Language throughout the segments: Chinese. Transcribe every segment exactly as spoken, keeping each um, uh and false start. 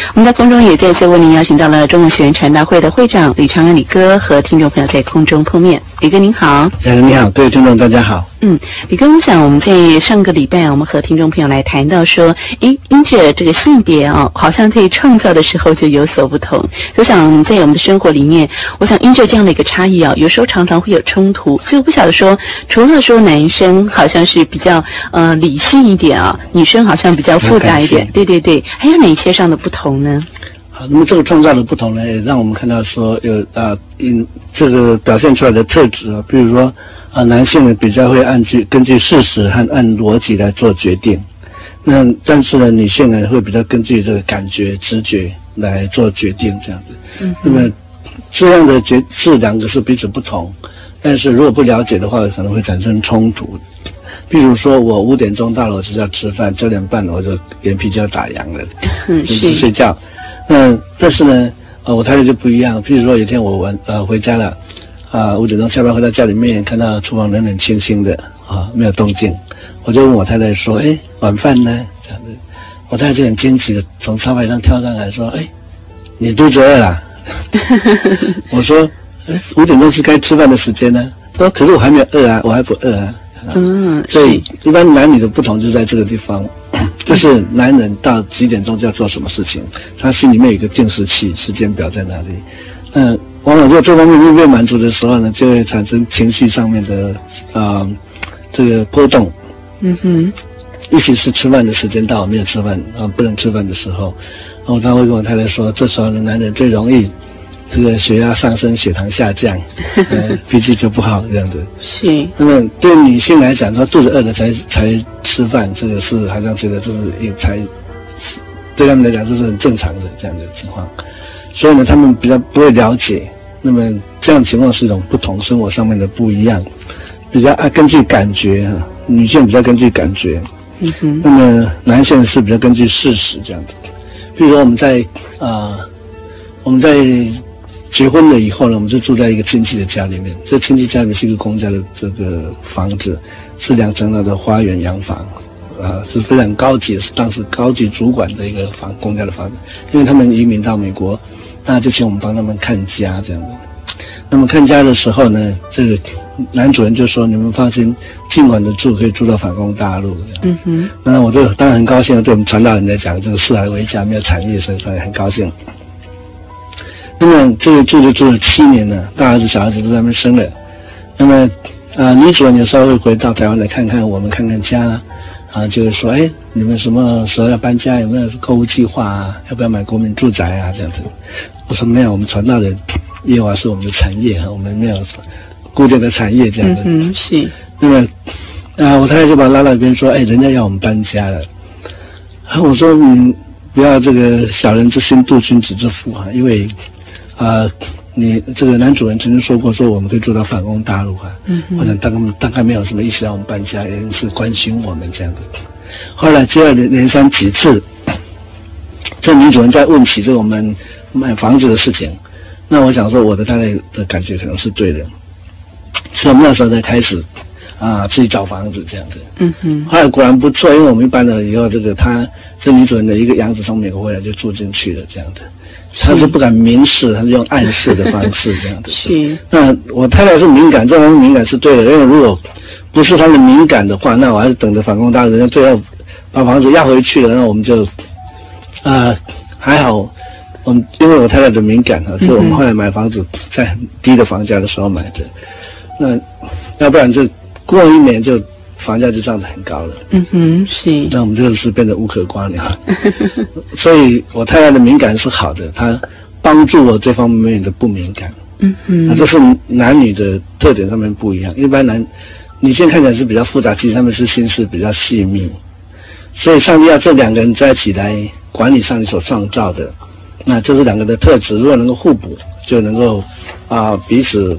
我们在空中也再次为您邀请到了中文学院传道会的会长李长安李哥和听众朋友在空中碰面。李哥您好。 哎，你好，各位听众大家好。 嗯，李哥，我想我们在上个礼拜啊，我们和听众朋友来谈到说，诶，因着这个性别啊，好像在创造的时候就有所不同。我想在我们的生活里面，我想因着这样的一个差异啊，有时候常常会有冲突。所以我不晓得说，除了说男生好像是比较呃理性一点啊，女生好像比较复杂一点，对对对，还有哪些上的不同呢？ 好，那么这个创造的不同呢，也让我们看到说有啊，因这个表现出来的特质啊，比如说啊，男性呢比较会按据根据事实和按逻辑来做决定，那但是呢，女性呢会比较根据这个感觉、直觉来做决定，这样子。嗯，那么这样的决是两个是彼此不同，但是如果不了解的话，可能会产生冲突。比如说，我五点钟到了，我就要吃饭；九点半我就眼皮就要打烊了，嗯，就是睡觉。那但是呢，呃，我太太就不一样。譬如说，有一天我晚呃回家了，啊、呃，五点钟下班回到家里面，看到厨房冷冷清清的啊，没有动静，我就问我太太说：“哎，晚饭呢？”这样子，我太太就很惊奇的从沙发上跳上来说：“哎，你肚子饿了？”我说：“哎，五点钟是该吃饭的时间呢。”他说：“可是我还没有饿啊，我还不饿啊。”嗯，所以一般男女的不同就在这个地方，就是男人到几点钟就要做什么事情，他心里面有一个定时器，时间表在哪里。嗯，往往如果这方面没被满足的时候呢，就会产生情绪上面的啊、呃、这个波动。嗯哼，尤其是吃饭的时间到没有吃饭啊，不能吃饭的时候，我常会跟我太太说，这时候呢，男人最容易这个血压上升，血糖下降，呃，脾气就不好这样子。是。那么对女性来讲，她肚子饿了才才吃饭，这个是好像觉得这是也才，对他们来讲这是很正常的这样的情况。所以呢，他们比较不会了解。那么这样的情况是一种不同，生活上面的不一样，比较爱根据感觉哈，女性比较根据感觉。嗯哼。那么男性是比较根据事实这样子。比如说我们在啊、呃，我们在结婚了以后呢，我们就住在一个亲戚的家里面。这亲戚家里面是一个公家的这个房子，是两层楼的花园洋房，啊，是非常高级，是当时高级主管的一个房公家的房子。因为他们移民到美国，那就请我们帮他们看家这样的。那么看家的时候呢，这个男主人就说：“你们放心，尽管的住，可以住到反攻大陆。”嗯哼。那我就当然很高兴，对我们传道人来讲，这个四海为家，没有产业，所以说很高兴。那么这个住就住了七年了，大儿子小儿子都在那边生了。那么啊，女主人有时候会回到台湾来看看我们，看看家啊，就是说，哎，你们什么时候要搬家？有没有购物计划啊？要不要买国民住宅啊？这样子。我说没有，我们传道的业务是我们的产业啊，我们没有固定的产业这样子。嗯，是。那么啊，我太太就把我拉到一边说，哎，人家要我们搬家了。啊，我说嗯，不要这个小人之心度君子之腹啊，因为。啊、呃，你这个男主人曾经说过，说我们可以住到反攻大陆啊。嗯，我想大概大概没有什么意思让我们搬家，也是关心我们这样的。后来接二连三几次，这女主人在问起这个我们买房子的事情，那我想说我的太太的感觉可能是对的，所以我们那时候才开始啊自己找房子这样子。嗯哼。后来果然不错，因为我们一搬了以后，这个她这女主人的一个养子从美国回来就住进去了这样的。他是不敢明示，他是用暗示的方式这样的。是。那我太太是敏感，这方面敏感是对的，因为如果不是他的敏感的话，那我还是等着反攻大陆，人家最后把房子要回去了，那我们就啊、呃、还好，我们因为我太太的敏感啊，所以我们后来买房子在很低的房价的时候买的。那要不然就过一年就房价就涨得很高了。嗯哼，是。那我们这个是变得无可刮了。所以我太太的敏感是好的，她帮助我这方面的不敏感。嗯哼，那这是男女的特点上面不一样。一般男女性看起来是比较复杂，其实他们是心思比较细密。所以上帝要这两个人在一起来管理上帝所创造的，那这是两个的特质，如果能够互补，就能够啊、呃、彼此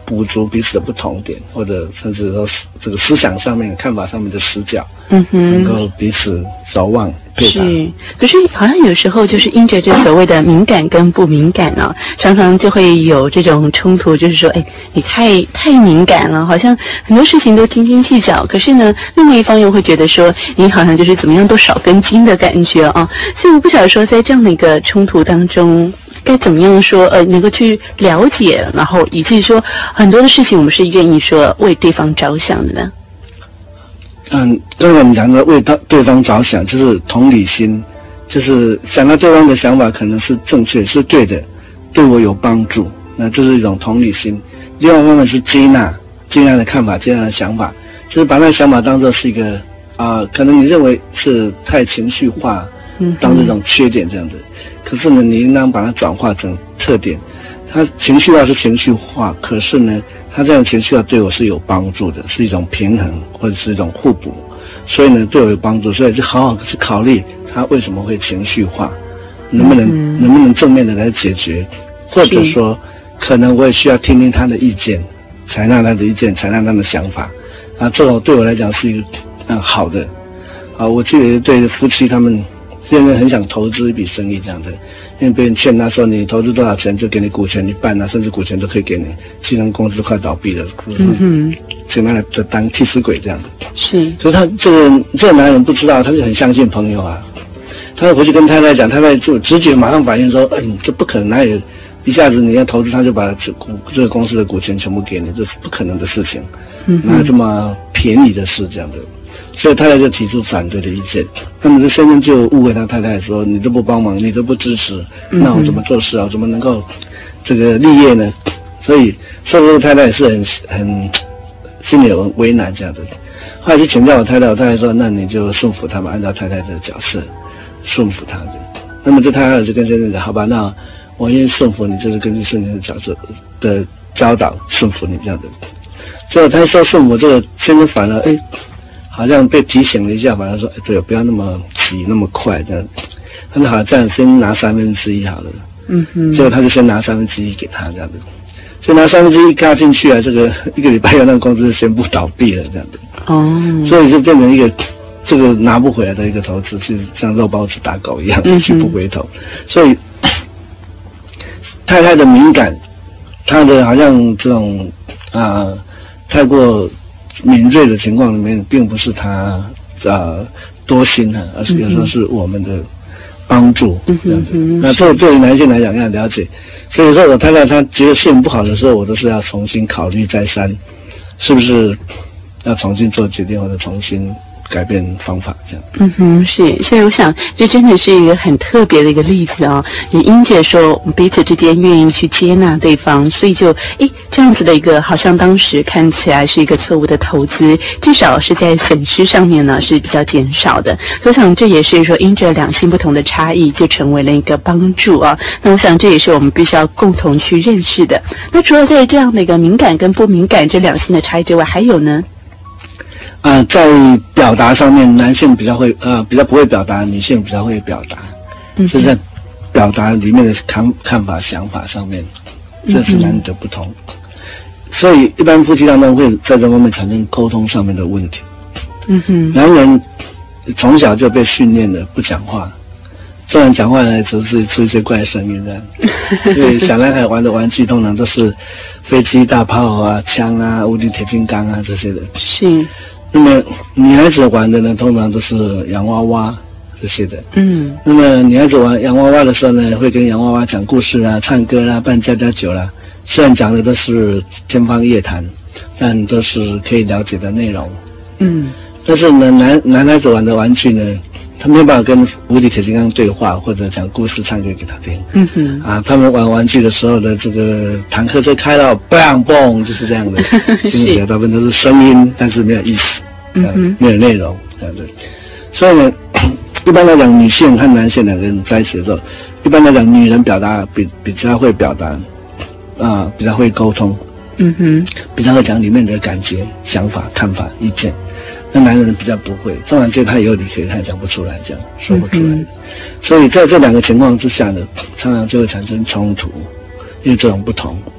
补足彼此的不同点，或者甚至说这个思想上面、看法上面的死角， 嗯哼， 能够彼此守望配搭。 是，可是好像有时候就是因着这所谓的敏感跟不敏感啊，常常就会有这种冲突，就是说，哎，你太太敏感了，好像很多事情都斤斤计较，可是呢，另外一方又会觉得说，你好像就是怎么样都少根筋的感觉啊。所以我不晓得说，在这样的一个冲突当中，该怎么样说呃能够去了解，然后以至于说很多的事情我们是愿意说为对方着想的呢？ 嗯，刚才我们讲的为对方着想，就是同理心，就是想到对方的想法可能是正确是对的，对我有帮助，那这是一种同理心。另外一方面是接纳接纳的看法，接纳的想法，就是把那个想法当作是一个啊、呃，可能你认为是太情绪化， 嗯， 当这种缺点这样子，可是呢，你应当把它转化成特点。他情绪化是情绪化，可是呢，他这样情绪化对我是有帮助的，是一种平衡或者是一种互补，所以呢，对我有帮助，所以就好好去考虑他为什么会情绪化，能不能、嗯、能不能正面的来解决，或者说，可能我也需要听听他的意见，采纳他的意见，采纳他的想法，啊，这种对我来讲是一个嗯好的，啊，我记得对夫妻他们现在很想投资一笔生意这样的。因为别人劝他说你投资多少钱就给你股权一半啊，甚至股权都可以给你，既然公司快倒闭了， 嗯哼， 请他来当替死鬼这样的。 是， 所以他这个这个男人不知道，他就很相信朋友啊，他回去跟太太讲，太太就直觉马上反应说，嗯，这不可能，哪有一下子你要投资他就把这股这个公司的股权全部给你，这是不可能的事情，嗯，哪有这么便宜的事这样的。所以太太就提出反对的意见，那么这先生就误会他太太说，你都不帮忙，你都不支持，那我怎么做事啊？怎么能够这个立业呢？所以所以太太也是很很心里有为难这样的。后来就请教我太太，我太太说，那你就顺服他们，按照太太的角色顺服他的。那么这太太就跟先生讲，好吧，那我愿意顺服你，就是根据圣经的角色的教导顺服你这样的。结果他说顺服，这个先生反而哎。好像被提醒了一下，反正说，哎，对，不要那么急，那么快这样。他说好，这样先拿三分之一好了。 嗯哼。 结果他就先拿三分之一给他这样子，所以拿三分之一给他进去啊，这个一个礼拜以后，那个公司宣布倒闭了这样子。 哦。 所以就变成一个这个拿不回来的一个投资，就像肉包子打狗一样，去不回头。所以太太的敏感，他的好像这种啊、呃、太过敏锐的情况里面，并不是他呃多心啊，而是有时候是我们的帮助这样子。嗯、那这对于男性来讲要了解，所以说我太太她觉得事情不好的时候，我都是要重新考虑再三，是不是要重新做决定或者重新改变方法这样。 嗯哼，是，所以我想这真的是一个很特别的一个例子啊、哦。也因着说彼此之间愿意去接纳对方，所以就诶这样子的一个好像当时看起来是一个错误的投资，至少是在损失上面呢是比较减少的。所以我想这也是说因着两性不同的差异，就成为了一个帮助啊。那我想这也是我们必须要共同去认识的。那除了在这样的一个敏感跟不敏感这两性的差异之外，还有呢？ 呃，在表达上面，男性比较会呃比较不会表达，女性比较会表达，嗯，是在表达里面的看看法、想法上面，这是男女的不同。嗯、所以一般夫妻当中会在这方面产生沟通上面的问题。 嗯哼， 男人从小就被训练的不讲话，虽然讲话呢只是出一些怪声音这样。因为小男孩玩的玩具通常都是飞机、大炮啊、枪啊、无敌铁金刚啊这些的。 是。 那么女孩子玩的呢，通常都是洋娃娃这些的。嗯。那么女孩子玩洋娃娃的时候呢，会跟洋娃娃讲故事啊、唱歌啦、办家家酒啦。虽然讲的都是天方夜谭，但都是可以了解的内容。嗯。但是呢，男男孩子玩的玩具呢，他没有办法跟无敌铁金刚对话，或者讲故事、唱歌给他听。嗯哼。啊，他们玩玩具的时候的这个坦克车开到嘣嘣，就是这样的。听起来大部分都是声音，但是没有意思。嗯，没有内容，这样子。所以呢，一般来讲，女性和男性两个人在一起的时候，一般来讲，女人表达比比较会表达，啊、呃，比较会沟通。嗯哼，比较会讲里面的感觉、想法、看法、意见。那男人比较不会，当然这他有理可以，他也讲不出来，这样说不出来。嗯、所以在这两个情况之下呢，常常就会产生冲突，因为这种不同。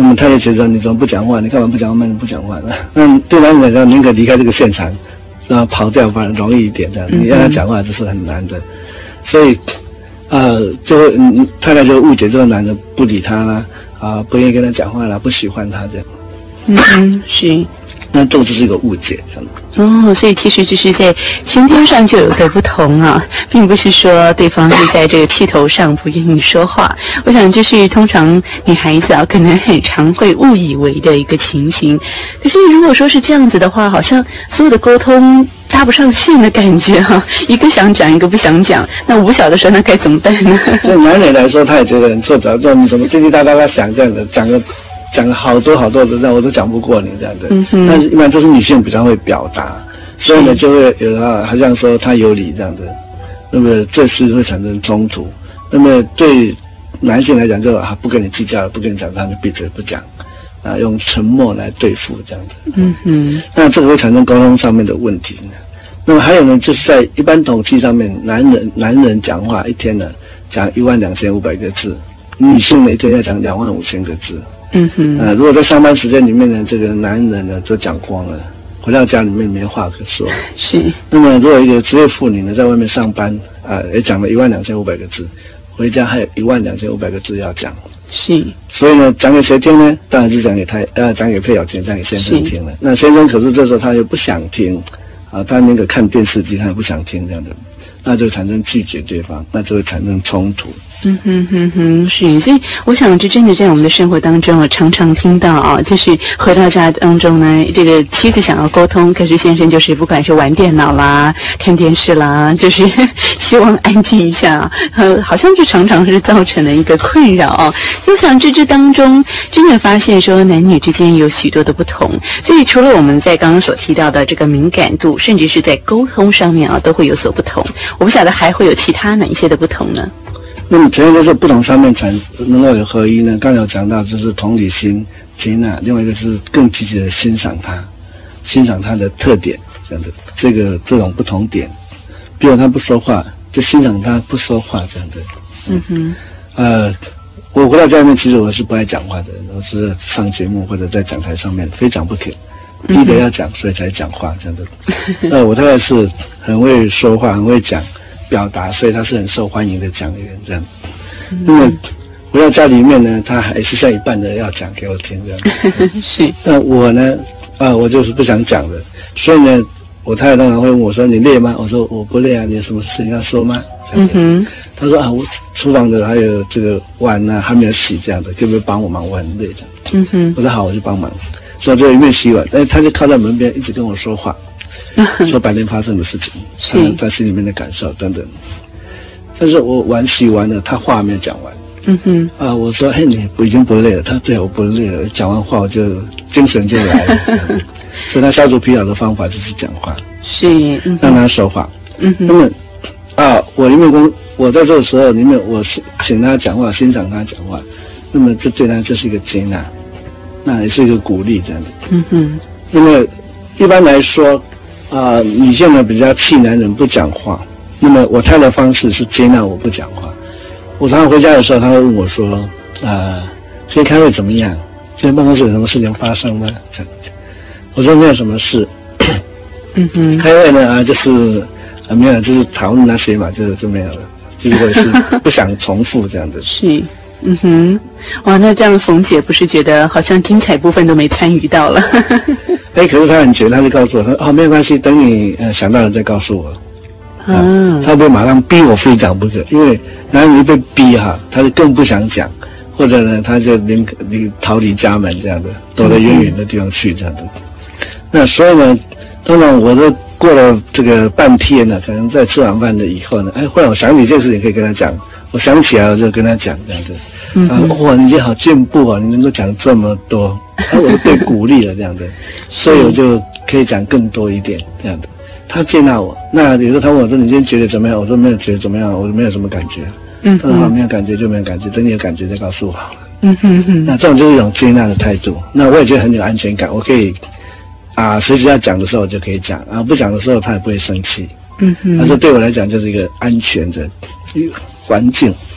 那么他就觉得你怎么不讲话？你干嘛不讲话？慢点不讲话？那对男人来讲，宁可离开这个现场，然后跑掉反而容易一点这样。你让他讲话这是很难的，所以呃，就会嗯太太就误解这个男的不理他啦，啊，不愿意跟他讲话啦，不喜欢他这样。 嗯嗯，是。 那这就是一个误解，真的。 哦，所以其实就是在先天上就有个不同啊，并不是说对方是在这个气头上不愿意说话。我想这是通常女孩子啊，可能很常会误以为的一个情形。可是如果说是这样子的话，好像所有的沟通搭不上线的感觉哈、啊，一个想讲，一个不想讲。那我不晓得说那该怎么办呢？ 对男人来说，他也觉得很挫折，说你怎么滴滴答答答想这样子，讲个。讲了好多好多的，那我都讲不过你这样子。嗯哼。但是一般都是女性比较会表达，所以呢就会有啊，好像说她有理这样子，那么这是会产生冲突。那么对男性来讲就啊不跟你计较了，不跟你讲，他就闭嘴不讲，啊用沉默来对付这样子。嗯哼。那这个会产生沟通上面的问题呢。那么还有呢，就是在一般统计上面，男人男人讲话一天呢讲一万两千五百个字，女性呢一天要讲两万五千个字。嗯哼，呃，如果在上班时间里面呢，这个男人呢就讲光了，回到家里面没话可说。是。那么如果一个职业妇女呢，在外面上班，啊、呃，也讲了一万两千五百个字，回家还有一万两千五百个字要讲。是。所以呢，讲给谁听呢？当然是讲给他，呃，讲给配偶听，讲给先生听了。那先生可是这时候他又不想听，啊，他那个看电视机他也不想听这样的，那就产生拒绝对方，那就会产生冲突。 嗯哼哼哼，是，所以我想这真的在我们的生活当中，我常常听到啊，就是回到家当中呢，这个妻子想要沟通，可是先生就是不管是玩电脑啦、看电视啦，就是希望安静一下，呃，好像就常常是造成了一个困扰啊。就想这这当中真的发现说男女之间有许多的不同，所以除了我们在刚刚所提到的这个敏感度，甚至是在沟通上面啊，都会有所不同。我不晓得还会有其他哪一些的不同呢？ 那么怎样在这不同上面才能够有合一呢？刚才有讲到就是同理心、接纳，另外一个是更积极的欣赏他，欣赏他的特点，这样子，这个这种不同点，比如他不说话，就欣赏他不说话这样子。嗯哼。呃，我回到家里面，其实我是不爱讲话的人，我是上节目或者在讲台上面非讲不可，逼得要讲，所以才讲话这样子。呃，我大概是很会说话，很会讲。表达，所以他是很受欢迎的讲员这样。那么回到家里面呢，他还是像一半的要讲给我听这样。是。那我呢，啊，我就是不想讲的，所以呢，我太太当然会问我说：“你累吗？”我说：“我不累啊，你有什么事情要说吗？”嗯哼。他说：“啊，我厨房的还有这个碗呢、啊、还没有洗，这样的，可不可以帮我忙？我很累这样。”嗯哼。我说：“好，我就帮忙。”所以就一面洗碗，但是他就靠在门边一直跟我说话。说白天发生的事情，他在心里面的感受等等。但是我碗洗完了，他话没有讲完。嗯哼。啊，我说，嘿，你已经不累了？他对我不累了，讲完话我就精神就来了。所以他消除疲劳的方法就是讲话，是、嗯、让他说话。嗯哼。那么啊，我因为跟我在这个时候里面，我是请他讲话，欣赏他讲话，那么这对他就是一个接纳，那也是一个鼓励这样的。嗯哼。那么一般来说。啊、呃，女性呢比较气男人不讲话，那么我太太的方式是接纳我不讲话。我常常回家的时候，她会问我说：“啊、呃，今天开会怎么样？今天办公室有什么事情发生吗？”这样子，我说没有什么事。嗯哼。开会呢啊，就是啊没有，就是讨论那些嘛，就就没有了，就是我是不想重复这样子。是。嗯哼，哇，那这样冯姐不是觉得好像精彩部分都没参与到了？哎，可是她很绝，她就告诉我说：“哦，没有关系，等你呃想到了再告诉我。”嗯，她不会马上逼我非讲不可，因为男人一被逼哈，他就更不想讲，或者呢，他就离离逃离家门这样的，躲得远远的地方去这样的。那所以呢，通常我都过了这个半天呢，可能在吃完饭的以后呢，哎，忽然我想起一件事情可以跟他讲。我想起来我就跟他讲这样子，嗯、啊，哇，你好进步啊，你能够讲这么多，啊，我就被鼓励了这样的，所以我就可以讲更多一点这样的。他接纳我，那有时候他问我说：“你今天觉得怎么样？”我说：“没有觉得怎么样，我没有什么感觉。”嗯，他说：“好，没有感觉就没有感觉，等你有感觉再告诉我好了。”嗯哼哼，那这种就是一种接纳的态度。那我也觉得很有安全感，我可以啊，随时要讲的时候我就可以讲，啊，不讲的时候他也不会生气。嗯哼，他说对我来讲就是一个安全的一个环境。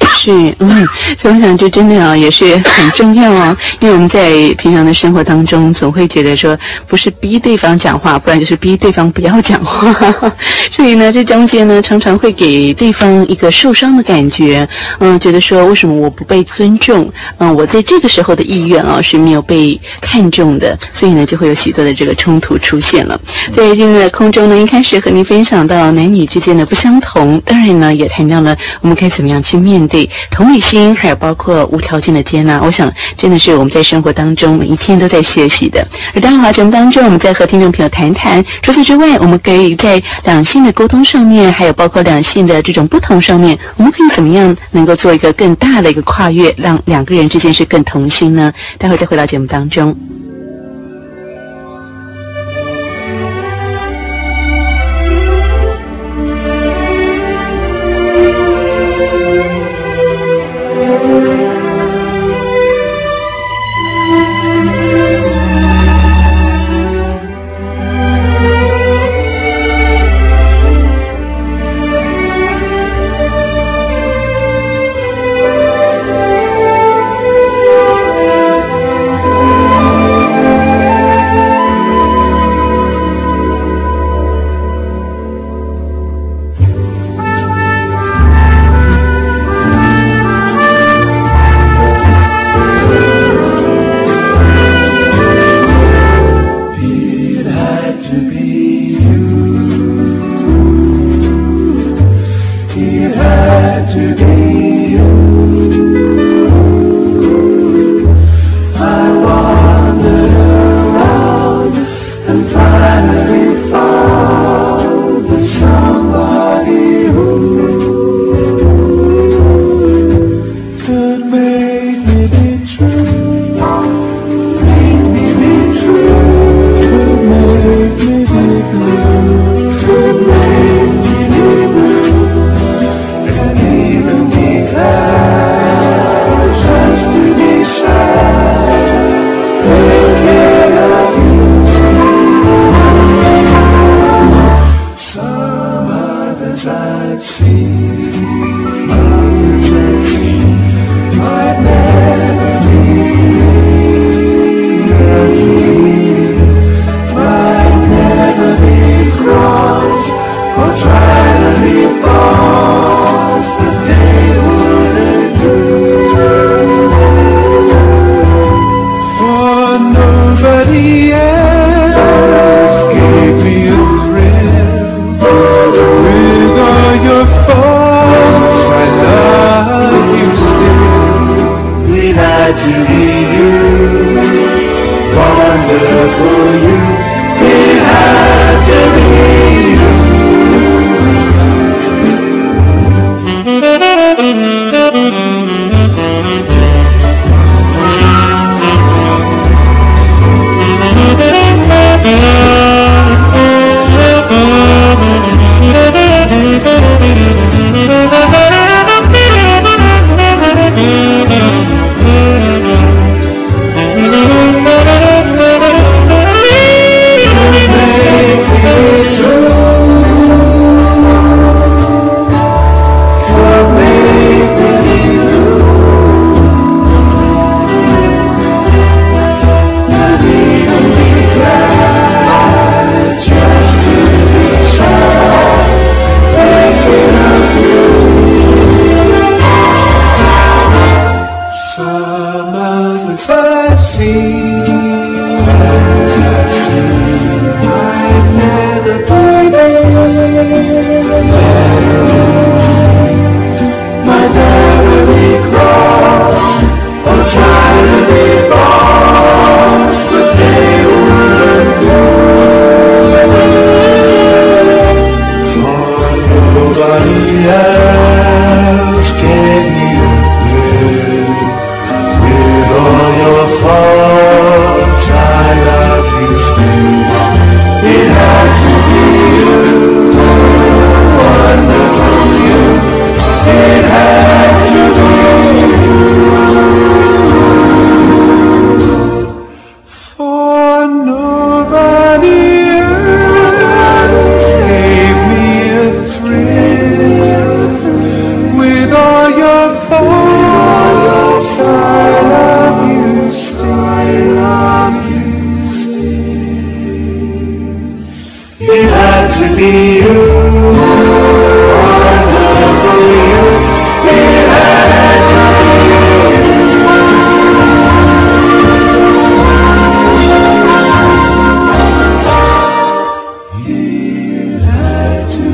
是，嗯，所以我想这真的啊也是很重要哦，因为我们在平常的生活当中总会觉得说不是逼对方讲话，不然就是逼对方不要讲话，所以呢这中间呢常常会给对方一个受伤的感觉，嗯，觉得说为什么我不被尊重，嗯，我在这个时候的意愿啊是没有被看重的，所以呢就会有许多的这个冲突出现了。在今天的空中呢，一开始和您分享到男女之间的不相同，当然呢也谈到了我们该怎么样去面对同理心，还有包括无条件的接纳，我想真的是我们在生活当中每一天都在学习的。而当然节目当中我们在和听众朋友谈谈，除此之外我们可以在两性的沟通上面，还有包括两性的这种不同上面，我们可以怎么样能够做一个更大的一个跨越，让两个人之间是更同心呢？待会再回到节目当中。 Happy you, wonderful you, it had to be you. It had to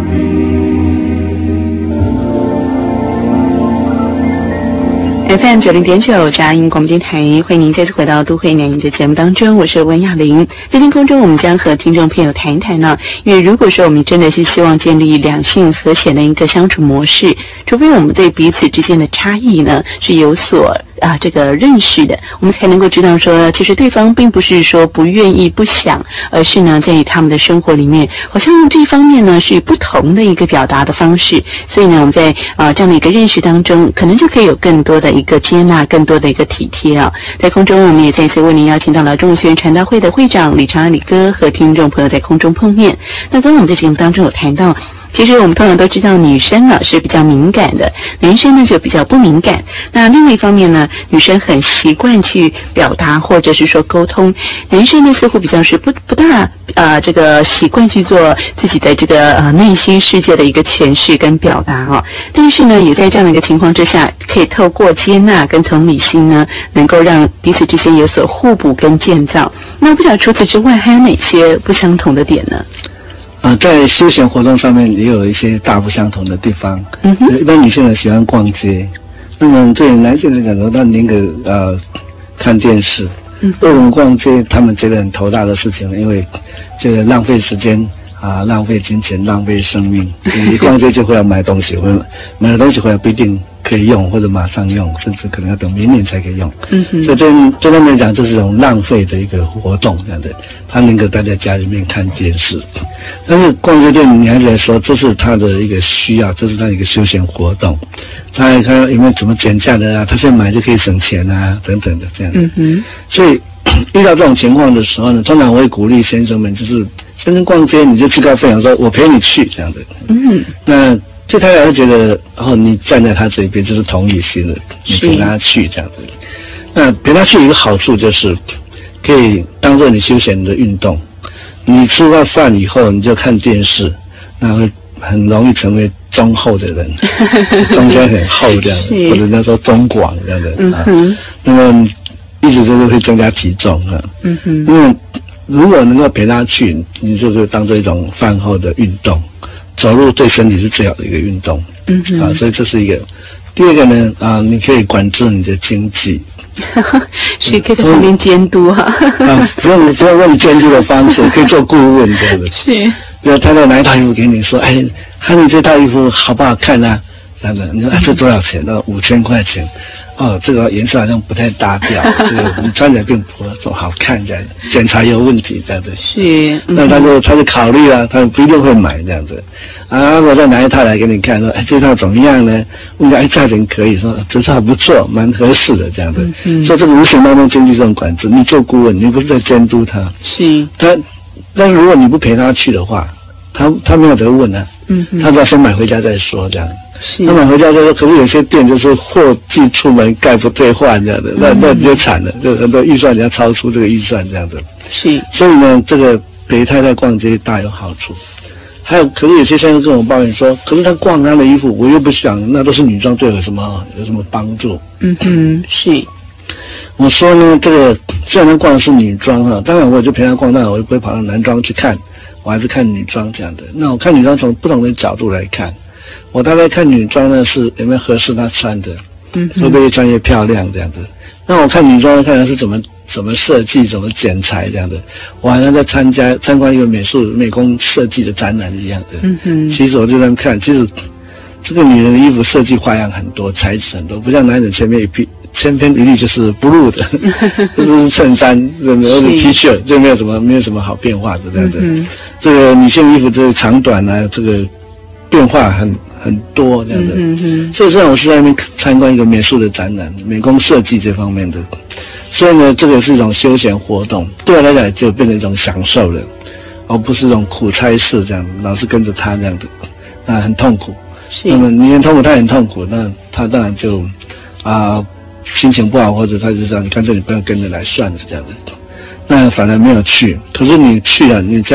F M 九零点九佳音广播电台，欢迎您再次回到都会鸟音的节目当中，我是温雅玲。在天空中，我们将和听众朋友谈一谈呢，因为如果说我们真的是希望建立两性和谐的一个相处模式，除非我们对彼此之间的差异呢是有所啊这个认识的，我们才能够知道说，其实对方并不是说不愿意不想，而是呢在他们的生活里面，好像这一方面呢是不同的一个表达的方式，所以呢我们在啊这样的一个认识当中，可能就可以有更多的一个接纳，更多的一个体贴啊。在空中，我们也再次为您邀请到了中文学院传道会的会长李长安李哥和听众朋友在空中碰面。那刚刚我们在节目当中有谈到，其实我们通常都知道女生呢是比较敏感的，男生呢就比较不敏感。那另外一方面呢，女生很习惯去表达或者是说沟通，男生呢似乎比较是不不大呃这个习惯去做自己的这个呃内心世界的一个诠释跟表达啊。但是呢，也在这样的一个情况之下，可以透过接纳跟同理心呢，能够让彼此之间有所互补跟建造。那不晓得除此之外还有哪些不相同的点呢？ 啊、呃，在休闲活动上面也有一些大不相同的地方。 嗯哼， 一般女性呢喜欢逛街，那么对男性来讲呢，他宁可呃看电视。 嗯， 为什么逛街他们觉得很头大的事情呢？因为这个浪费时间啊，浪费金钱，浪费生命。你逛街就会要买东西，或者买了东西回来不一定可以用，或者马上用，甚至可能要等明年才可以用。 嗯哼， 所以对对他们来讲，这是一种浪费的一个活动，这样的。他宁可待在家里面看电视。但是逛街对女孩子来说，这是她的一个需要，这是她的一个休闲活动。她看有没有怎么减价的啊？她现在买就可以省钱啊，等等的这样的。 嗯哼， 所以遇到这种情况的时候呢，通常我会鼓励先生们，就是先生逛街你就自告奋勇说，我陪你去这样的。 嗯， 那对他来说觉得，哦，你站在他这边就是同理心的，你陪他去这样子。那陪他去有一个好处就是，可以当做你休闲的运动。你吃完饭以后你就看电视，那会很容易成为中厚的人，中间很厚这样的，或者那时候中广这样的。嗯哼。啊、那么一直就是会增加体重啊。嗯哼。因为如果能够陪他去，你就可以当做一种饭后的运动。走路对身体是最好的一个运动。嗯哼。啊，所以这是一个。第二个呢，啊，你可以管制你的经济。 是可以在旁边监督哈、啊。 啊，不用不用用监督的方式，可以做顾问这样子。 是。 比如他在拿一套衣服给你说，哎，汉你这套衣服好不好看啊？这样的，你说哎，这多少钱？那五千块钱。哦，这个颜色好像不太搭调，这个你穿起来并不说好看，这样检查有问题这样子。 是。嗯、 那他就他就考虑啊，他不一定会买这样子。啊，我再拿一套来给你看，说，哎，这套怎么样呢？问他，哎，价钱可以，说这套不错，蛮合适的这样子。嗯。所以这个无形当中经济这种管制，你做顾问，你不是在监督他。 是。 他，但是如果你不陪他去的话，他他没有得问啊。嗯。他只要先买回家再说这样。 是。 他买回家再说，可是有些店就是货寄出门概不退换这样的，那那你就惨了，就很多预算你要超出这个预算这样子。 是。所以呢，这个陪太太逛街大有好处。还有，可是有些先生跟我抱怨说，可是他逛他的衣服，我又不想，那都是女装，对我有什么有什么帮助？ 嗯哼，是。 我说呢，这个虽然他逛的是女装哈，当然我就陪他逛，当然我就不会跑到男装去看，我还是看女装这样的。那我看女装从不同的角度来看。我大概看女装呢是有没有合适她穿的，嗯，会不会越穿越漂亮这样子。那我看女装呢，看她是怎么怎么设计、怎么剪裁这样的。我好像在参加参观一个美术美工设计的展览一样的。嗯哼。其实我就在那看，其实这个女人的衣服设计花样很多，材质很多，不像男人前面一批千篇一律就是 blue 的，这都是衬衫，或者 T 恤，就没有什么没有什么好变化的这样的。嗯。这个女性衣服这个长短啊，这个。变化很很多这样的，嗯嗯，所以这样我是在那边参观一个美术的展览，美工设计这方面的，所以呢，这个是一种休闲活动，对我来讲就变成一种享受了，而不是一种苦差事这样，老是跟着他这样子，那很痛苦。那么你很痛苦，他很痛苦，那他当然就啊、呃、心情不好，或者他就这样，干脆你不要跟着来算了这样的，那反而没有去。可是你去了，你这样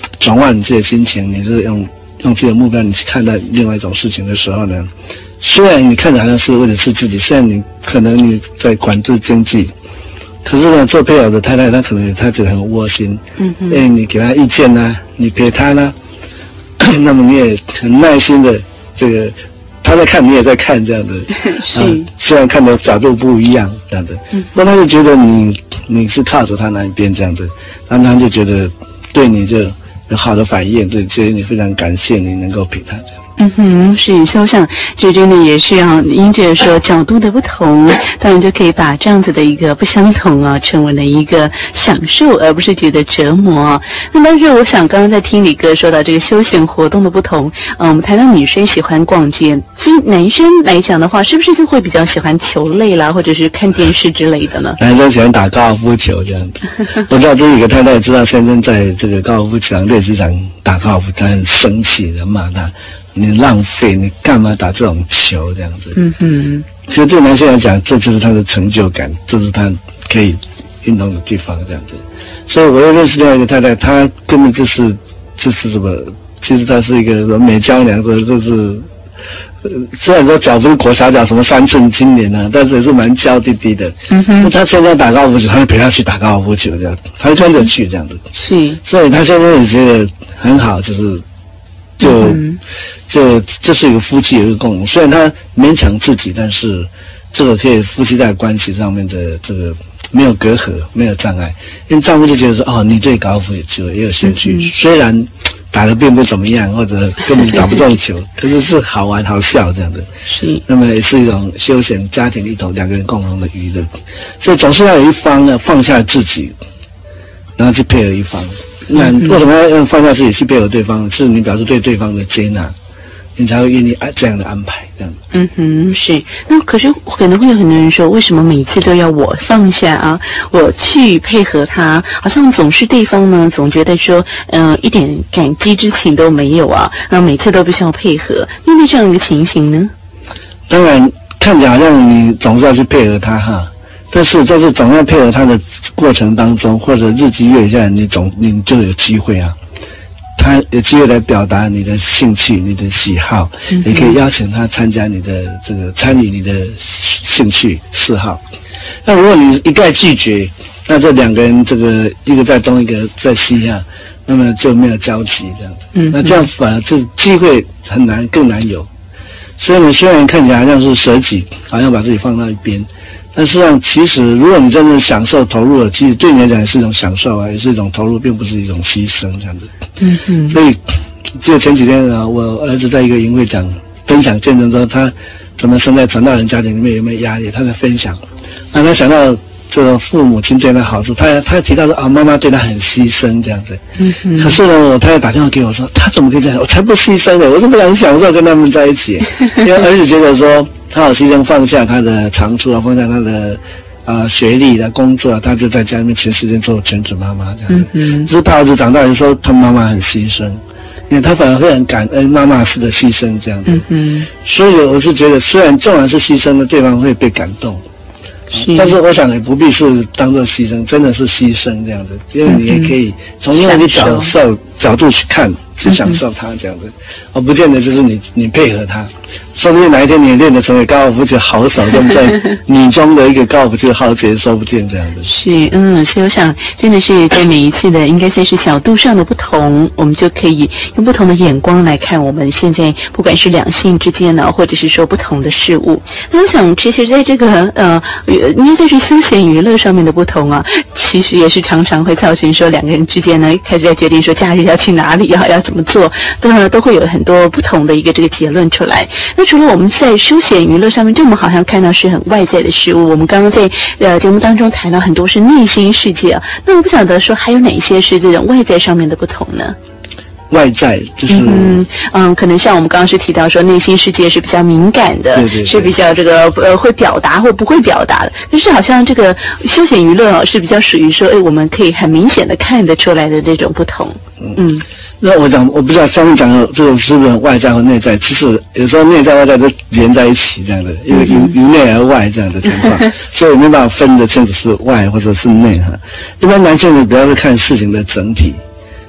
转换你自己的心情，你是用用自己的目标你去看待另外一种事情的时候呢，虽然你看着好像是为了是自己，虽然你可能你在管制经济，可是呢，做配偶的太太她可能她觉得很窝心，嗯嗯，因为你给她意见呢、啊，你陪她呢，那么你也很耐心的这个。他在看，你也在看，这样的，是、啊，虽然看的角度不一样，这样子，嗯，那他就觉得你你是靠着他那一边这样子，然后他就觉得对你就有好的反应，对，所以你非常感谢你能够陪他这样。 嗯哼，是，所以我想这真的也是要因着说角度的不同，当然就可以把这样子的一个不相同啊，成为了一个享受，而不是觉得折磨。那但是我想刚刚在听李哥说到这个休闲活动的不同，嗯，我们谈到女生喜欢逛街，所以男生来讲的话，是不是就会比较喜欢球类啦，或者是看电视之类的呢？ 男生喜欢打高尔夫球这样子。我知道这一个太太知道先生在这个高尔夫球场练习场打高尔夫，他很生气的骂他。你浪费，你干嘛打这种球这样子？嗯哼，其实对男性来讲，这就是他的成就感，这是他可以运动的地方这样子。所以我又认识另外一个太太，她根本就是就是什么，其实她是一个什么美娇娘，这就是，呃，虽然说脚不是裹小脚，什么三寸金莲啊，但是也是蛮娇滴滴的。嗯哼，她现在打高尔夫球，她就陪她去打高尔夫球这样子，她就跟着去这样子。是，所以她现在也觉得很好，就是。就、嗯、就这是一个夫妻的一个共荣，虽然他勉强自己，但是这个可以夫妻在关系上面的这个没有隔阂，没有障碍。因为丈夫就觉得说，哦，你对高尔夫也就也有兴趣、嗯，虽然打得并不怎么样，或者根本打不中球，可是是好玩好笑这样的。是，那么也是一种休闲家庭里头两个人共同的娱乐，所以总是要有一方呢放下自己，然后去配合一方。那为什么要放下自己去配合对方？是你表示对对方的接纳，你才会愿意这样的安排，这样。 嗯哼，是。那可是可能会有很多人说，为什么每次都要我放下啊？我去配合他，好像总是对方呢，总觉得说，嗯、呃，一点感激之情都没有啊，那每次都必须要配合，面对这样一个情形呢？ 当然，看起来好像你总是要去配合他哈。但是在这总要配合他的过程当中，或者日积月下来，你总你就有机会啊，他有机会来表达你的兴趣、你的喜好，嗯、也可以邀请他参加你的这个参与你的兴趣嗜好。那如果你一概拒绝，那这两个人这个一个在东，一个在西啊，那么就没有交集这样子。嗯，那这样反而这机会很难，更难有。所以呢，虽然看起来好像是舍己，好像把自己放到一边。但实际上，其实如果你真的享受投入了，其实对你来讲也是一种享受啊，也是一种投入，并不是一种牺牲这样子。嗯嗯。所以，就前几天啊，我儿子在一个营会讲分享见证说，他怎么生在传道人家庭里面有没有压力，他在分享。那他想到这个父母亲对他好处，他他提到说啊，妈妈对他很牺牲这样子。嗯嗯。可是呢，我太太打电话给我说，他怎么可以这样？我才不牺牲呢，我是非常享受跟他们在一起，因为儿子觉得说。他好牺牲放下他的长处啊，放下他的啊、呃、学历的工作啊，他就在家里面全时间做全职妈妈这样子。嗯，只是他儿子长大的时候，他妈妈很牺牲，因为他反而会很感恩妈妈式的牺牲这样子。嗯，所以我是觉得，虽然纵然是牺牲的，对方会被感动，但是我想也不必是当作牺牲，真的是牺牲这样子，因为你也可以从另外一个角受角度去看。去享受它这样子，而不见得就是你你配合它，说不定哪一天你也练得成为高尔夫球好手，对不对？你中的一个高尔夫球好手，说不定这样子。 是，嗯，所以我想真的是在每一次的应该算是角度上的不同，我们就可以用不同的眼光来看我们现在不管是两性之间呢，或者是说不同的事物。那我想其实在这个呃，应该算是休闲娱乐上面的不同啊，其实也是常常会造成说两个人之间呢开始在决定说假日要去哪里啊，要怎么做，当然都会有很多不同的一个这个结论出来。那除了我们在休闲娱乐上面，这我们好像看到是很外在的事物，我们刚刚在呃节目当中谈到很多是内心世界啊，那我不晓得说还有哪些是这种外在上面的不同呢？ 外在就是嗯嗯，可能像我们刚刚是提到说内心世界是比较敏感的， 对对对， 是比较这个呃会表达或不会表达的。可是好像这个休闲娱乐哦是比较属于说，哎，我们可以很明显的看得出来的这种不同。嗯， 那我讲我不知道上面讲的这种是不是外在和内在，其实有时候内在外在都连在一起这样的，因为由由内而外这样的情况，所以没办法分得清楚是外或者是内哈。一般男性比较会看事情的整体。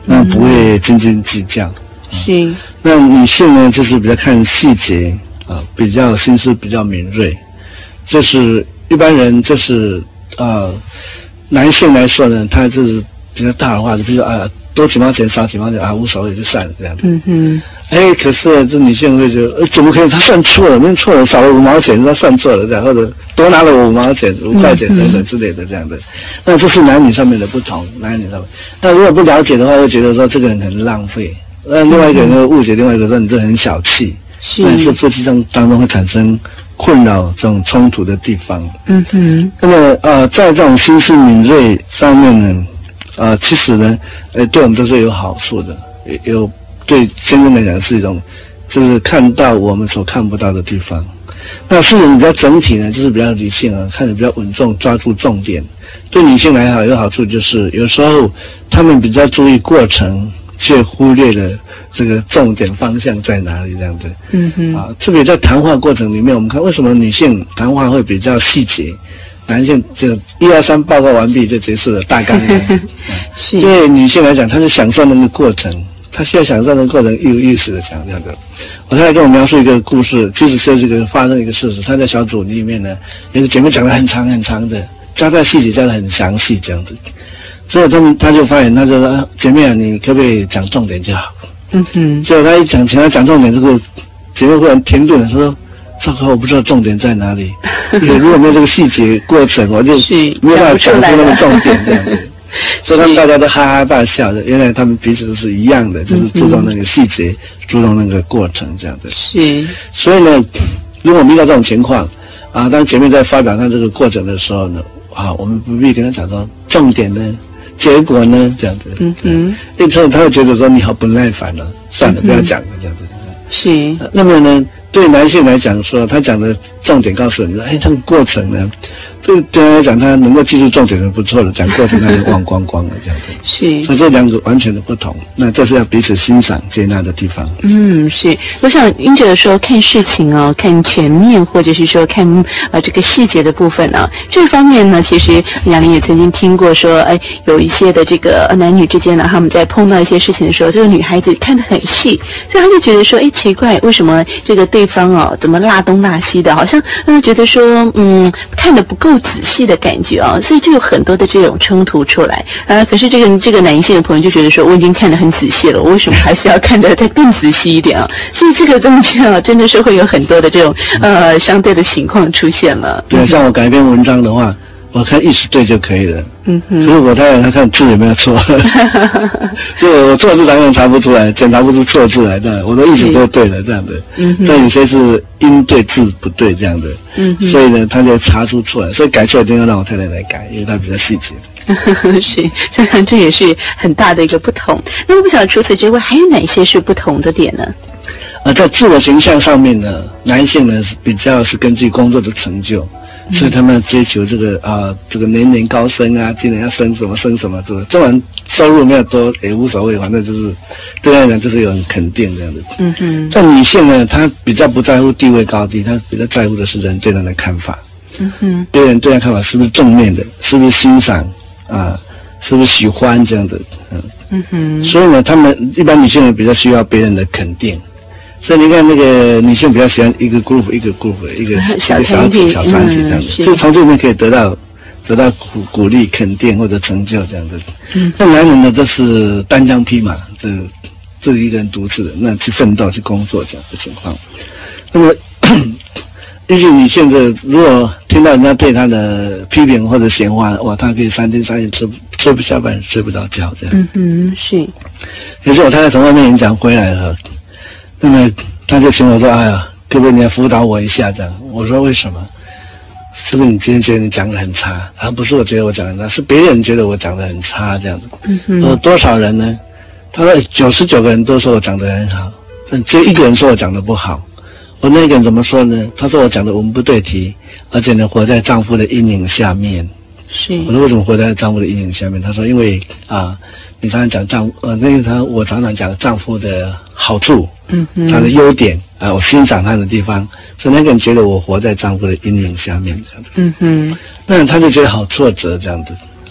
那不会斤斤计较。 是。 那女性呢，就是比较看细节啊，比较心思比较敏锐。这是一般人，这是啊，男性来说呢，他就是比较大的话，就比如说啊，多几毛钱少几毛钱啊，无所谓就算了这样子。嗯哼。哎，可是这女性会觉得，呃，怎么可以？她算错了，那错了，少了五毛钱，她算错了这样，或者多拿了五毛钱、五块钱等等之类的这样的。那这是男女上面的不同，男女上面。那如果不了解的话，会觉得说这个人很浪费。那另外一个人会误解，另外一个说你这很小气。是。但是夫妻中当中会产生困扰这种冲突的地方。嗯哼。那么呃，在这种心思敏锐上面呢，呃，其实呢，呃，对我们都是有好处的，有对先生来讲是一种，就是看到我们所看不到的地方。那事情比较整体呢，就是比较理性啊，看得比较稳重，抓住重点。对女性来好有好处，就是有时候她们比较注意过程，却忽略了这个重点方向在哪里这样子。嗯哼。啊，特别在谈话过程里面，我们看为什么女性谈话会比较细节，男性就一二三报告完毕就结束了大纲。是。对女性来讲，她是享受那个过程。他需要享受的过程有意识的讲这样的。我太太跟我描述一个故事，其实是这个发生一个事实。她在小组里面呢，有个姐妹讲得很长很长的，交代细节交得很详细这样子。所以他们他就发现，他就说、啊：“姐妹啊，你可不可以讲重点就好？”嗯哼。结果他一讲，请他讲重点之后，姐妹忽然停顿了，说：“糟糕，我不知道重点在哪里。如果没有这个细节过程，我就没有办法讲出那个重点这样子。”所以他们大家都哈哈大笑的，原来他们彼此都是一样的，就是注重那个细节，嗯、注重那个过程这样的。是。所以呢，如果我们遇到这种情况啊，当姐妹在发表她这个过程的时候呢，啊，我们不必跟她讲说重点呢、结果呢这样子。嗯哼。因此他会觉得说你好不耐烦了、啊，算了，不要讲了这样子。是。那么呢，对男性来讲说，他讲的重点告诉你说，哎，这个过程呢。对对他来讲，他能够记住重点是不错的，讲过程他就忘光光了这样子。是，所以这两个完全的不同。那这是要彼此欣赏、接纳的地方。嗯，是。我想英哲说看事情哦，看全面，或者是说看呃这个细节的部分呢、啊，这方面呢，其实雅玲也曾经听过说，哎，有一些的这个男女之间呢，他们在碰到一些事情的时候，这个女孩子看得很细，所以他就觉得说，哎，奇怪，为什么这个对方哦，怎么落东落西的，好像让他觉得说，嗯，看得不够仔细的感觉啊，所以就有很多的这种冲突出来啊。可是这个这个男性的朋友就觉得说，我已经看得很仔细了，我为什么还是要看得再更仔细一点啊？所以这个中间啊，真的是会有很多的这种呃相对的情况出现了。对，像我改编文章的话，我看意思对就可以了。嗯哼。所以我太太她看字有没有错，所以我错字当然查不出来，检查不出错字来的，我的意思都对了这样的。嗯哼。但有些是音对字不对这样的。嗯哼。所以呢，他就查出错来，所以改错一定要让我太太来改，因为她比较细节。是，当然这也是很大的一个不同。那我不晓得除此之外还有哪些是不同的点呢？呃，在自我形象上面呢，男性呢是比较是根据工作的成就。所以他们追求这个啊、呃，这个年年高升啊，今年要升什么升什么，这个这完收入没有多也无所谓，反正就是对他来讲就是有很肯定这样子。嗯哼。但女性呢，她比较不在乎地位高低，她比较在乎的是人对她的看法。嗯哼。别人对她看法是不是正面的，是不是欣赏啊，是不是喜欢这样子。嗯。嗯哼。所以呢，他们一般女性呢比较需要别人的肯定。所以你看，那个女性比较喜欢一个 group 一个 group 一个小小组小团体这样子，就从这里面可以得到得到鼓鼓励、肯定或者成就这样子。嗯，那男人呢，这是单枪匹马，这这一个人独自的，那去奋斗、去工作这样的情况。那么，也许女性的如果听到人家对她的批评或者闲话，哇，她可以三天三夜吃吃不下饭、睡不着觉这样。嗯哼，是。有时候我太太从外面演讲回来了。那么他就请我说：“哎呀，可不可以你来辅导我一下？”这样，我说：“为什么？是不是你今天觉得你讲得很差？”他不是我觉得我讲得很差，是别人觉得我讲得很差这样子。嗯哼。我说多少人呢？他说九十九个人都说我讲得很好，但只有一个人说我讲得不好。我那个人怎么说呢？他说我讲的文不对题，而且呢活在丈夫的阴影下面。是。我说为什么活在丈夫的阴影下面？他说因为啊。你常常讲丈呃，那个他我常常讲丈夫的好处，嗯哼，他的优点啊、呃，我欣赏他的地方，所以那个人觉得我活在丈夫的阴影下面这样子，嗯哼，那他就觉得好挫折这样子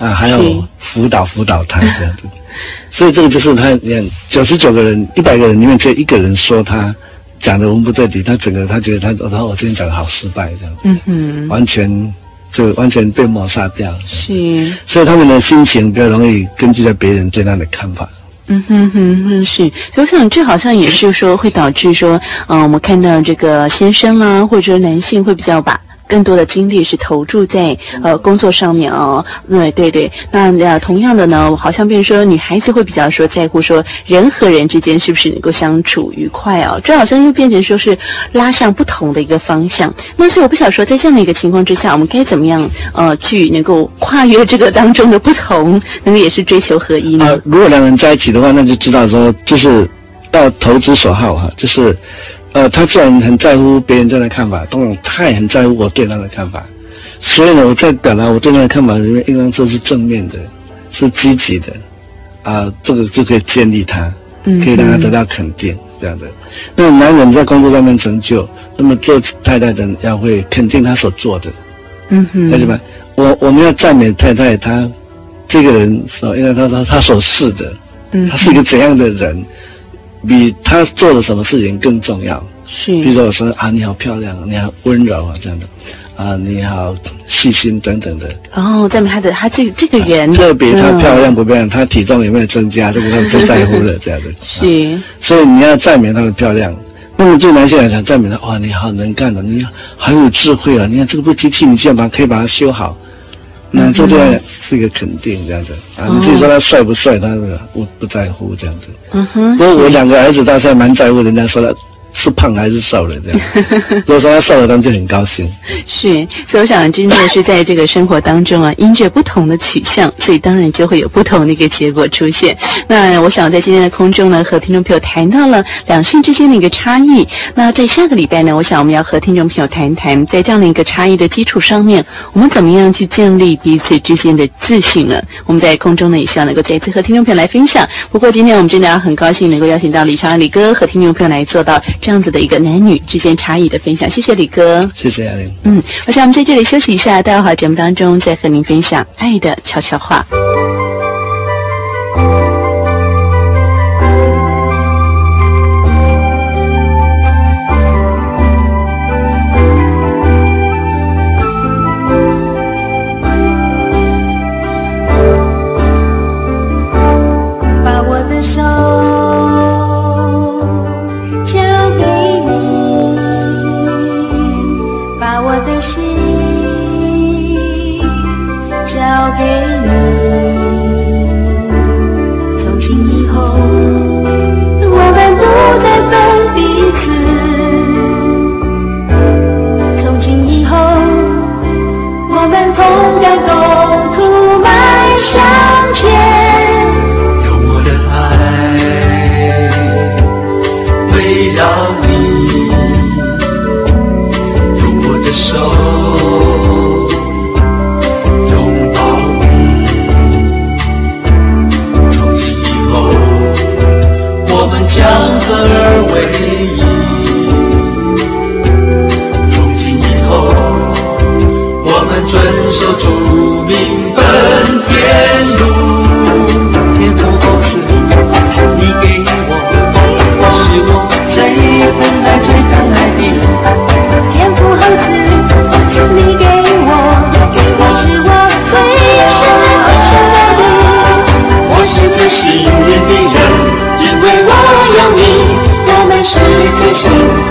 啊，还有辅导辅导他这样子。所以这个就是他，你看九十九个人、一百个人里面只有一个人说他讲的文不对题，他整个他觉得他他我今天讲的好失败这样子， 嗯哼， 完全就完全被抹杀掉。 是， 所以他们的心情比较容易根据在别人对他的看法。 嗯哼哼哼，是，所以我想这好像也是说会导致说，嗯、呃，我们看到这个先生啊，或者说男性会比较把更多的精力是投注在呃工作上面哦，对对对。那呃同样的呢，好像变成说女孩子会比较说在乎说人和人之间是不是能够相处愉快哦，这好像又变成说是拉向不同的一个方向。那所以我不晓得说在这样的一个情况之下，我们该怎么样呃去能够跨越这个当中的不同，能够也是追求合一呢？ 啊，如果两人在一起的话，那就知道说就是要投之所好哈，就是。呃，他既然很在乎别人对他的看法，当然他也很在乎我对他的看法，所以呢，我在表达我对他的看法里面，应当说是正面的，是积极的，啊、呃，这个就可以建立他，可以让他得到肯定，这样的。那男人在工作上面成就，那么做太太的要会肯定他所做的， 嗯哼， 了解吧？我我们要赞美太太，她这个人所，因为他说他所是的，嗯，他是一个怎样的人。比他做了什么事情更重要， 是。 比如说我说啊，你好漂亮，你好温柔啊，这样的，啊，你好细心等等的。 哦，赞美他的他这这个人， 啊、这比他漂亮不漂亮，嗯、他体重有没有增加，这个他不在乎的，这样的。 是、 啊。所以你要赞美她的漂亮。那么对男性来讲，赞美他，哇，你好能干的，你很有智慧啊！你看这个机器，你竟然把可以把它修好。那这对他是一个肯定，这样子啊。你至于说他帅不帅，他不不在乎这样子。嗯哼。不过我两个儿子倒是蛮在乎人家说他是胖还是瘦了这样。如果说他瘦了，他们就很高兴。 是，所以我想真的是在这个生活当中啊，因着不同的取向，所以当然就会有不同的一个结果出现。那我想在今天的空中呢，和听众朋友谈到了两性之间的一个差异。那在下个礼拜呢，我想我们要和听众朋友谈一谈，在这样的一个差异的基础上面，我们怎么样去建立彼此之间的自信呢？我们在空中呢也希望能够再次和听众朋友来分享。不过今天我们真的要很高兴能够邀请到李长安李哥和听众朋友来做到这样子的一个男女之间差异的分享。谢谢李哥。 谢谢阿玲。 嗯，我想我们在这里休息一下，待会儿节目当中再和您分享爱的悄悄话。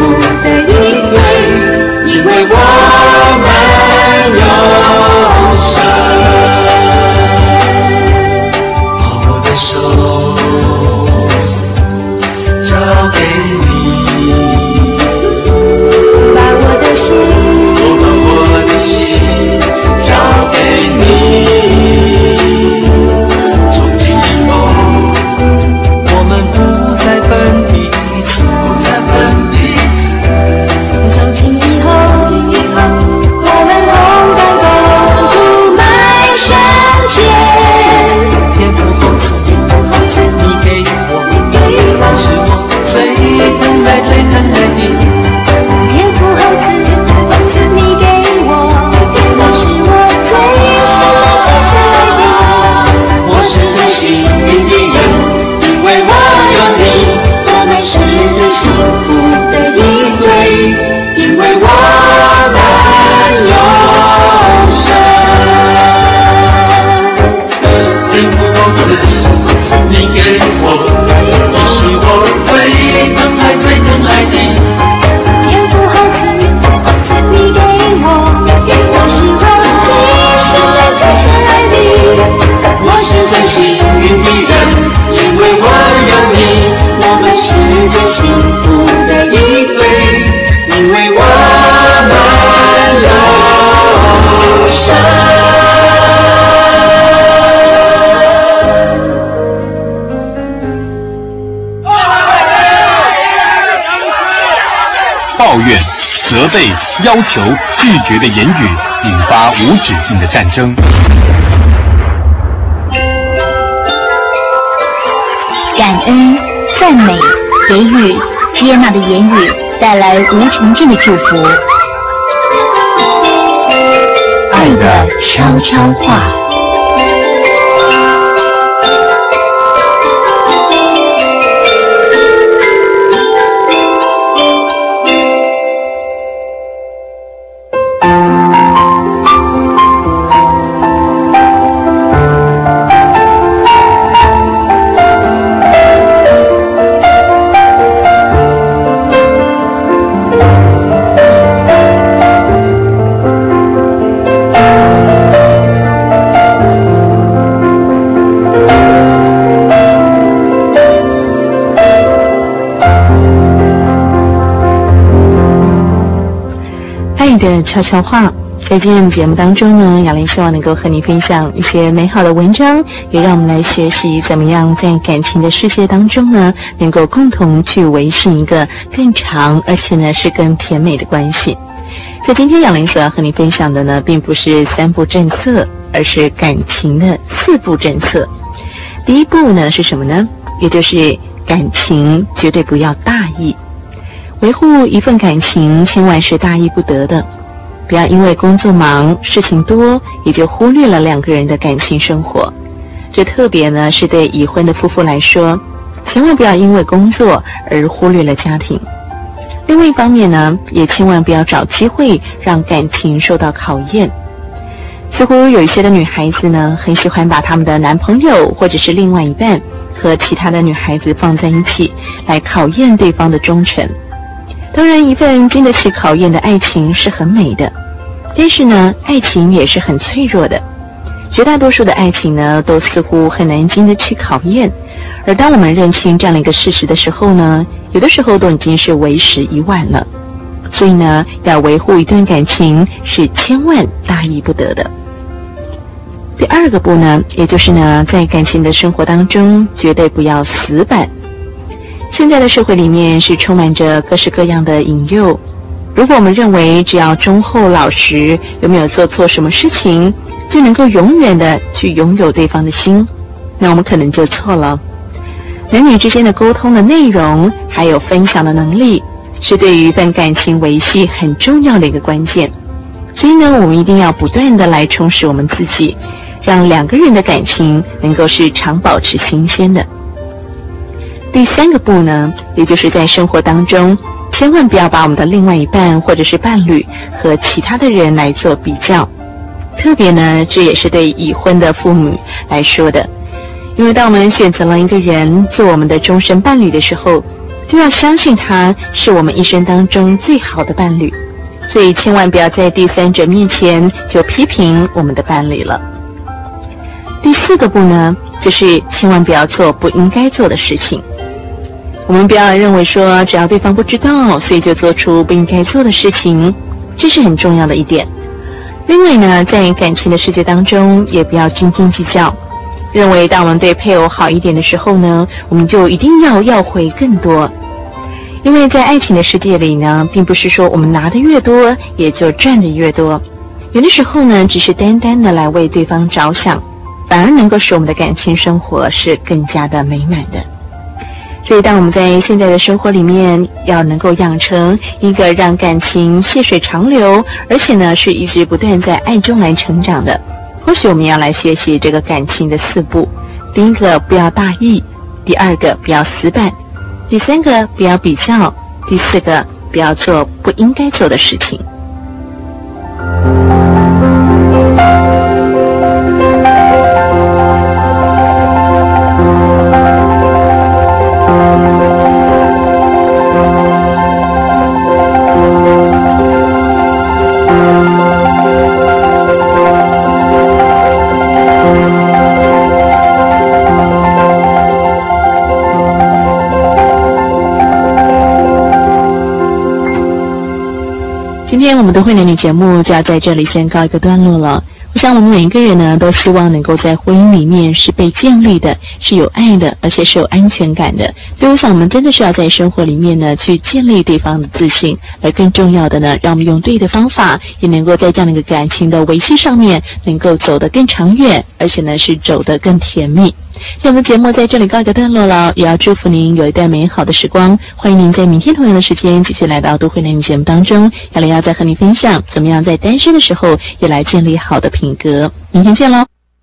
因为我们有责备、要求、拒绝的言语，引发无止境的战争。 感恩、赞美、给予、接纳的言语带来无穷尽的祝福。爱的悄悄话。 的悄悄话，在今天的节目当中呢，雅玲希望能够和你分享一些美好的文章，也让我们来学习怎么样在感情的世界当中呢，能够共同去维系一个更长而且呢是更甜美的关系。在今天雅玲所要和你分享的呢，并不是三步政策，而是感情的四步政策。第一步呢是什么呢？也就是感情绝对不要大意。维护一份感情千万是大意不得的，不要因为工作忙事情多也就忽略了两个人的感情生活。这特别呢是对已婚的夫妇来说，千万不要因为工作而忽略了家庭。另外一方面呢，也千万不要找机会让感情受到考验。似乎有一些的女孩子呢，很喜欢把他们的男朋友或者是另外一半和其他的女孩子放在一起，来考验对方的忠诚。当然，一份经得起考验的爱情是很美的，但是呢，爱情也是很脆弱的。绝大多数的爱情呢，都似乎很难经得起考验。而当我们认清这样的一个事实的时候呢，有的时候都已经是为时已晚了。所以呢，要维护一段感情是千万大意不得的。第二个步呢，也就是呢，在感情的生活当中，绝对不要死板。现在的社会里面是充满着各式各样的引诱，如果我们认为只要忠厚老实，有没有做错什么事情，就能够永远的去拥有对方的心，那我们可能就错了。男女之间的沟通的内容，还有分享的能力，是对于一份感情维系很重要的一个关键。所以呢，我们一定要不断的来充实我们自己，让两个人的感情能够是常保持新鲜的。第三个步呢，也就是在生活当中，千万不要把我们的另外一半或者是伴侣和其他的人来做比较。特别呢，这也是对已婚的父母来说的。因为当我们选择了一个人做我们的终身伴侣的时候，就要相信他是我们一生当中最好的伴侣。所以千万不要在第三者面前就批评我们的伴侣了。第四个步呢，就是千万不要做不应该做的事情。我们不要认为说只要对方不知道，所以就做出不应该做的事情，这是很重要的一点。另外呢，在感情的世界当中，也不要斤斤计较，认为当我们对配偶好一点的时候呢，我们就一定要要回更多。因为在爱情的世界里呢，并不是说我们拿的越多也就赚的越多，有的时候呢，只是单单的来为对方着想，反而能够使我们的感情生活是更加的美满的。所以当我们在现在的生活里面要能够养成一个让感情细水长流，而且呢是一直不断在爱中来成长的，或许我们要来学习这个感情的四步。第一个，不要大意；第二个，不要死板；第三个，不要比较；第四个，不要做不应该做的事情。今天我们的慧男女节目就要在这里先告一个段落了。 我想我们每一个人呢，都希望能够在婚姻里面是被建立的，是有爱的，而且是有安全感的。所以我想我们真的是要在生活里面呢，去建立对方的自信，而更重要的呢，让我们用对的方法，也能够在这样的一个感情的维系上面，能够走得更长远，而且呢，是走得更甜蜜。那我们的节目在这里告一个段落了，也要祝福您有一段美好的时光。欢迎您在明天同样的时间继续来到都会男女节目当中，要来要再和您分享怎么样在单身的时候也来建立好的品格。明天见喽。